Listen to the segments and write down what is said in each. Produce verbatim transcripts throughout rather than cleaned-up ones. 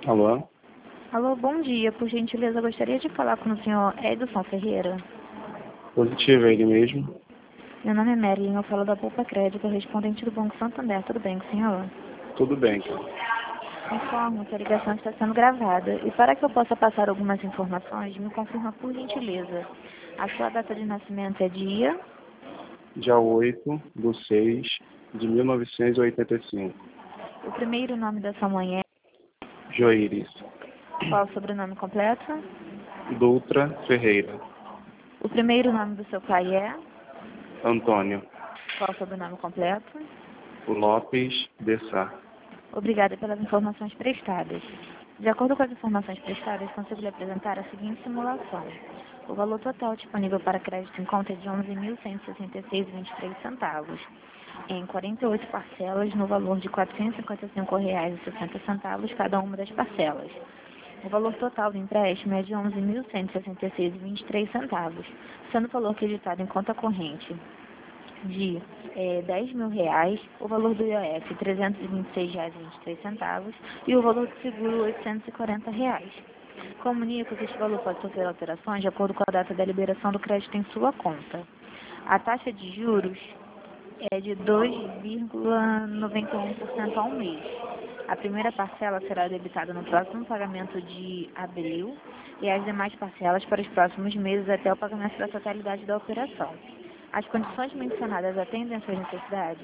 Alô? Alô, bom dia. Por gentileza, eu gostaria de falar com o senhor Edson Ferreira. Positivo, é ele mesmo? Meu nome é Marilyn, eu falo da Poupa Crédito, respondente do Banco Santander. Tudo bem com o senhor? Tudo bem, cara. Informo que a ligação está sendo gravada. E para que eu possa passar algumas informações, me confirma por gentileza. A sua data de nascimento é dia? Dia oito de seis de mil novecentos e oitenta e cinco. O primeiro nome da sua mãe é? Joíris. Qual o sobrenome completo? Dutra Ferreira. O primeiro nome do seu pai é? Antônio. Qual o sobrenome completo? Lopes de Sá. Obrigada pelas informações prestadas. De acordo com as informações prestadas, consigo lhe apresentar a seguinte simulação. O valor total disponível para crédito em conta é de onze mil cento e sessenta e seis vírgula vinte e três centavos, em quarenta e oito parcelas no valor de quatrocentos e cinquenta e cinco reais e sessenta centavos cada uma das parcelas. O valor total do empréstimo é de onze mil cento e sessenta e seis vírgula vinte e três centavos, sendo o valor acreditado em conta corrente de é, dez mil reais, o valor do I O F trezentos e vinte e seis reais e vinte e três centavos e o valor do seguro oitocentos e quarenta reais. Comunico que este valor pode sofrer alterações de acordo com a data da liberação do crédito em sua conta. A taxa de juros é de dois vírgula noventa e um por cento ao mês. A primeira parcela será debitada no próximo pagamento de abril e as demais parcelas para os próximos meses até o pagamento da totalidade da operação. As condições mencionadas atendem às suas necessidades?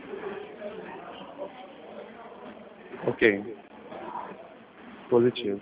Ok. Positivo.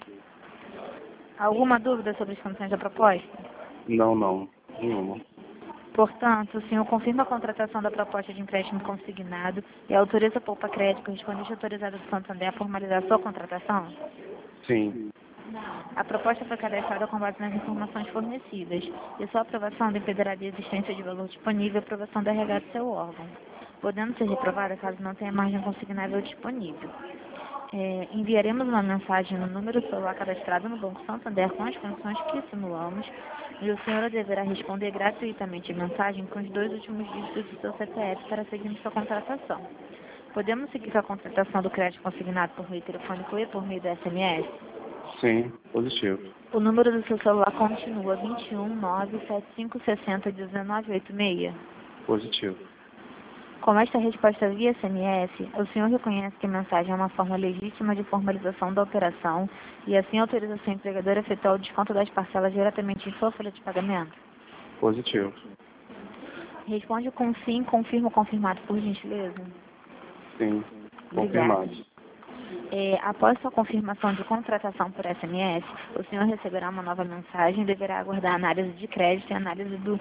Alguma dúvida sobre as condições da proposta? Não, não. Nenhuma. Portanto, o senhor confirma a contratação da proposta de empréstimo consignado e autoriza a Poupa Crédito, correspondente autorizada do Santander, a formalizar sua contratação? Sim. A proposta foi cadastrada com base nas informações fornecidas e sua aprovação dependerá da existência de valor disponível e aprovação da R H do seu órgão, podendo ser reprovada caso não tenha margem consignável disponível. É, enviaremos uma mensagem no número celular cadastrado no Banco Santander com as condições que simulamos e o senhor deverá responder gratuitamente a mensagem com os dois últimos dígitos do seu C P F para seguir sua contratação. Podemos seguir com a contratação do crédito consignado por meio telefônico e por meio do S M S? Sim. Positivo. O número do seu celular continua vinte e um, nove, setenta e cinco, sessenta, dezenove, oitenta e seis. Positivo. Com esta resposta via S M S, o senhor reconhece que a mensagem é uma forma legítima de formalização da operação e assim autoriza seu empregador a efetuar o desconto das parcelas diretamente em sua folha de pagamento? Positivo. Responde com sim, confirma ou confirmado, por gentileza. Sim. Obrigada. Confirmado. É, após sua confirmação de contratação por S M S, o senhor receberá uma nova mensagem e deverá aguardar a análise de crédito e análise do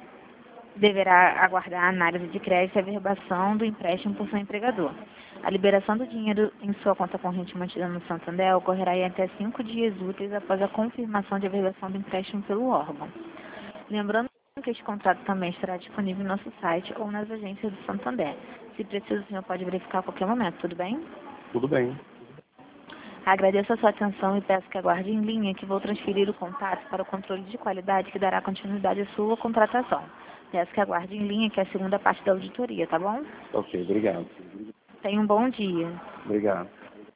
deverá aguardar a análise de crédito e a averbação do empréstimo por seu empregador. A liberação do dinheiro em sua conta corrente mantida no Santander ocorrerá em até cinco dias úteis após a confirmação de averbação do empréstimo pelo órgão. Lembrando que este contrato também estará disponível no nosso site ou nas agências do Santander. Se preciso, o senhor pode verificar a qualquer momento, tudo bem? Tudo bem. Agradeço a sua atenção e peço que aguarde em linha que vou transferir o contato para o controle de qualidade que dará continuidade à sua contratação. Peço que aguarde em linha que é a segunda parte da auditoria, tá bom? Ok. Obrigado. Tenha um bom dia. Obrigado.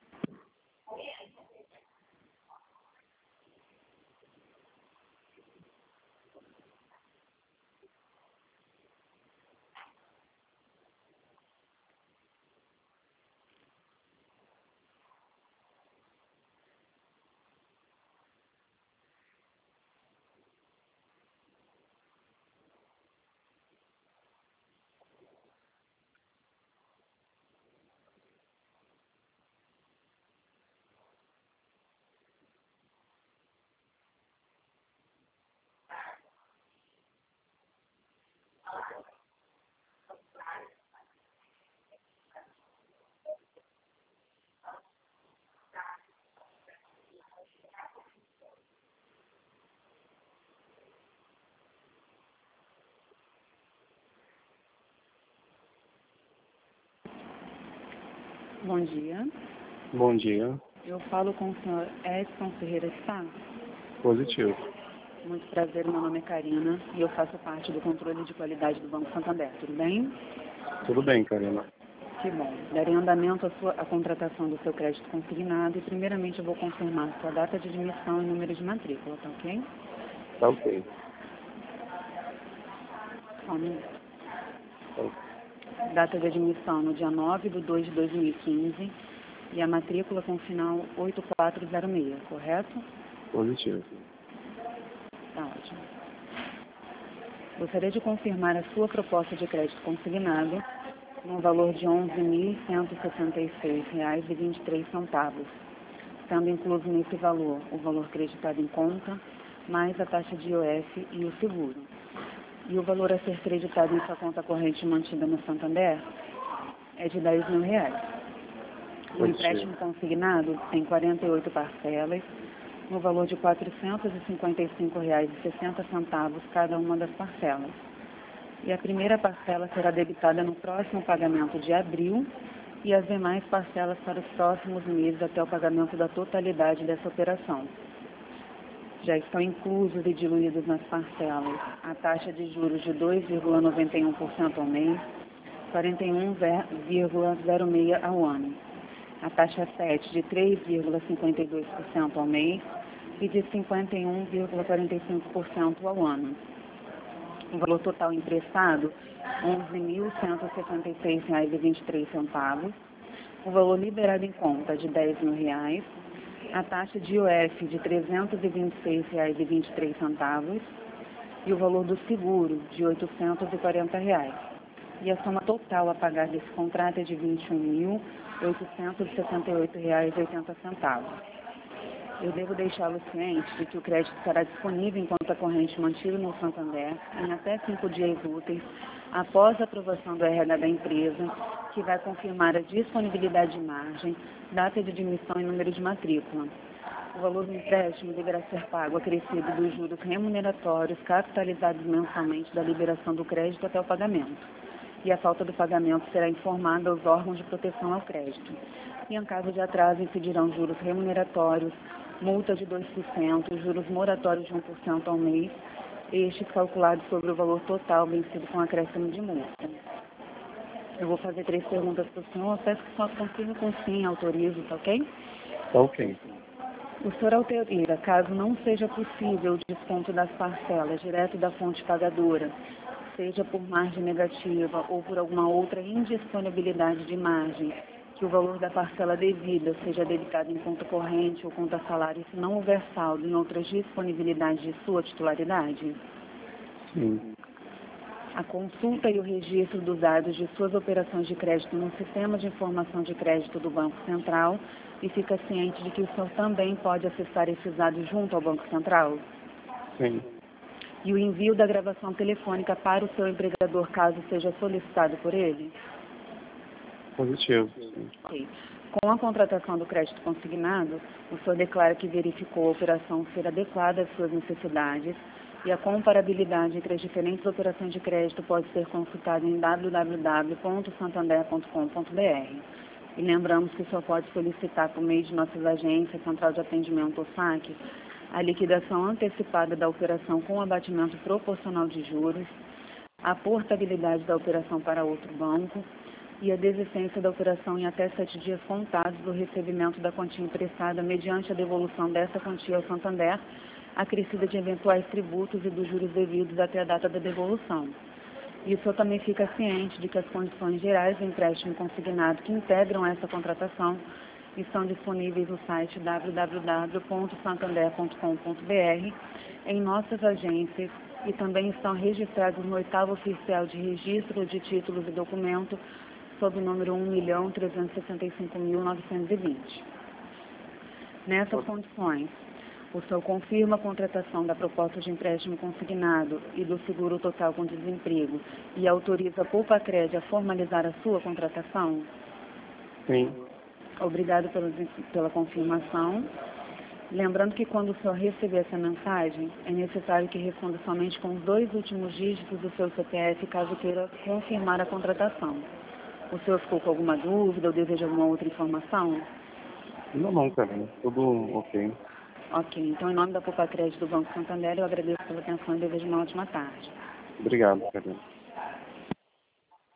Bom dia. Bom dia. Eu falo com o senhor Edson Ferreira de Sá. Positivo. Muito prazer, meu nome é Karina e eu faço parte do controle de qualidade do Banco Santander, tudo bem? Tudo bem, Karina. Que bom. Darei andamento à, sua, à contratação do seu crédito consignado e, primeiramente, eu vou confirmar sua data de admissão e número de matrícula, tá ok? Tá ok. Só um minuto. Tá ok. Data de admissão no dia nove de dois de dois mil e quinze e a matrícula com final oito quatro zero seis, correto? Positivo. Tá ótimo. Gostaria de confirmar a sua proposta de crédito consignado no valor de onze mil cento e sessenta e seis reais e vinte e três centavos, sendo incluso nesse valor o valor creditado em conta, mais a taxa de I O F e o seguro. E o valor a ser creditado em sua conta corrente mantida no Santander é de dez mil reais. O empréstimo consignado tem quarenta e oito parcelas, no valor de quatrocentos e cinquenta e cinco reais e sessenta centavos cada uma das parcelas. E a primeira parcela será debitada no próximo pagamento de abril e as demais parcelas para os próximos meses até o pagamento da totalidade dessa operação. Já estão inclusos e diluídos nas parcelas a taxa de juros de dois vírgula noventa e um por cento ao mês, quarenta e um vírgula zero seis ao ano, a taxa sete de três vírgula cinquenta e dois por cento ao mês e de cinquenta e um vírgula quarenta e cinco por cento ao ano. O valor total emprestado, onze mil cento e sessenta e seis reais e vinte e três centavos. O valor liberado em conta, de dez mil reais. A taxa de I O F, de trezentos e vinte e seis reais e vinte e três centavos. E o valor do seguro, de oitocentos e quarenta reais. E a soma total a pagar desse contrato é de vinte e um mil oitocentos e sessenta e oito reais e oitenta centavos. Eu devo deixá-lo ciente de que o crédito estará disponível em conta corrente mantida no Santander em até cinco dias úteis após a aprovação do R H da empresa, que vai confirmar a disponibilidade de margem, data de admissão e número de matrícula. O valor do empréstimo deverá ser pago acrescido dos juros remuneratórios capitalizados mensalmente da liberação do crédito até o pagamento. E a falta do pagamento será informada aos órgãos de proteção ao crédito. E em caso de atraso, incidirão juros remuneratórios, multa de dois por cento, juros moratórios de um por cento ao mês, estes calculados sobre o valor total vencido com acréscimo de multa. Eu vou fazer três perguntas para o senhor, peço que só confirme com sim, autorizo, tá ok? Tá ok. O senhor autoriza, caso não seja possível o desconto das parcelas direto da fonte pagadora, seja por margem negativa ou por alguma outra indisponibilidade de margem, que o valor da parcela devida seja debitado em conta corrente ou conta salário se não houver saldo em outras disponibilidades de sua titularidade? Sim. A consulta e o registro dos dados de suas operações de crédito no Sistema de Informação de Crédito do Banco Central e fica ciente de que o senhor também pode acessar esses dados junto ao Banco Central? Sim. E o envio da gravação telefônica para o seu empregador, caso seja solicitado por ele? Positivo. Sim. Ok. Com a contratação do crédito consignado, o senhor declara que verificou a operação ser adequada às suas necessidades e a comparabilidade entre as diferentes operações de crédito pode ser consultada em w w w ponto santander ponto com ponto b r. E lembramos que o senhor pode solicitar por meio de nossas agências, Central de Atendimento ou S A C, a liquidação antecipada da operação com abatimento proporcional de juros, a portabilidade da operação para outro banco e a desistência da operação em até sete dias contados do recebimento da quantia emprestada mediante a devolução dessa quantia ao Santander, acrescida de eventuais tributos e dos juros devidos até a data da devolução. E o senhor também fica ciente de que as condições gerais do empréstimo consignado que integram essa contratação estão disponíveis no site w w w ponto santander ponto com ponto b r, em nossas agências e também estão registrados no oitavo oficial de registro de títulos e documentos sob o número um milhão trezentos e sessenta e cinco mil novecentos e vinte. Nessas condições, o senhor confirma a contratação da proposta de empréstimo consignado e do seguro total com desemprego e autoriza a Poupa-Cred a formalizar a sua contratação? Sim. Obrigado pela, pela confirmação. Lembrando que quando o senhor receber essa mensagem, é necessário que responda somente com os dois últimos dígitos do seu C P F, caso queira confirmar a contratação. O senhor ficou com alguma dúvida ou deseja alguma outra informação? Não, não, cara. Tudo ok. Ok, então em nome da Poupa-Cred do Banco Santander, eu agradeço pela atenção e desejo uma ótima tarde. Obrigado, cara.